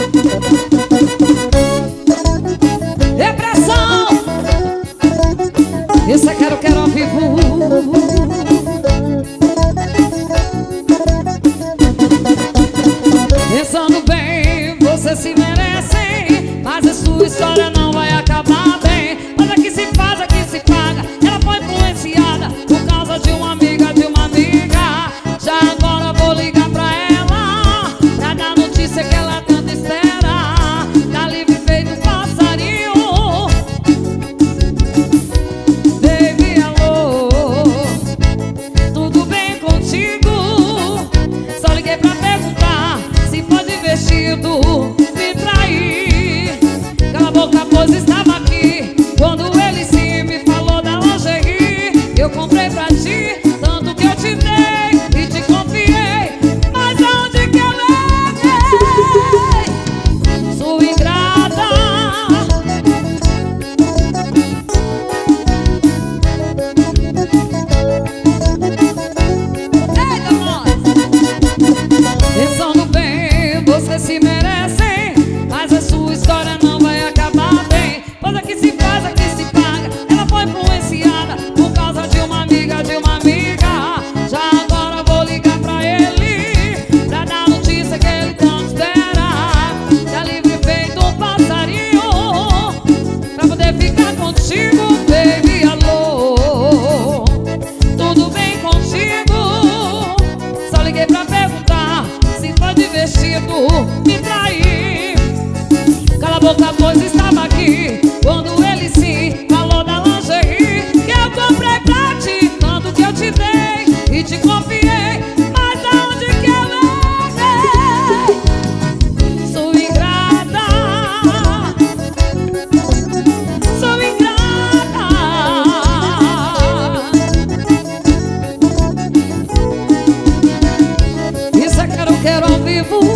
Depressão. Isso é quero ao vivo. Pensando bem, você se merece, mas a sua história não vai acabar bem. Mas aqui se faz, aqui se paga. Ela foi influenciada por causa de uma amiga, de uma amiga. Já agora vou ligar pra ela, pra dar notícia que ela tanto espera. Tá livre feito um passarinho. Baby, alô, tudo bem contigo? Só liguei pra perguntar se foi de vestido me trair. Cala a boca, pois estava aqui quando ele sim me falou da lingerie. Eu comprei pra ti, tanto que eu te dei e te confiei. Mas aonde que eu errei? Sua ingrata. Eita, nós! Pensando bem, você se merece, mas a sua história não vai acabar bem. Pois aqui se faz, aqui se paga. Ela foi influenciada por causa de uma amiga, de uma amiga. Já agora vou ligar pra ele, pra dar notícia que ele tanto espera. Tá livre feito um passarinho, pra poder ficar contigo, baby, alô. Tudo bem contigo? Só liguei pra perguntar se foi de vestido me trair. Cala a boca, pois estava aqui quando ele sim falou da lingerie. Que eu comprei pra ti, tanto que eu te dei e te confiei. Mas aonde que eu errei? Sou ingrata. Sou ingrata. Isso é quero ao vivo.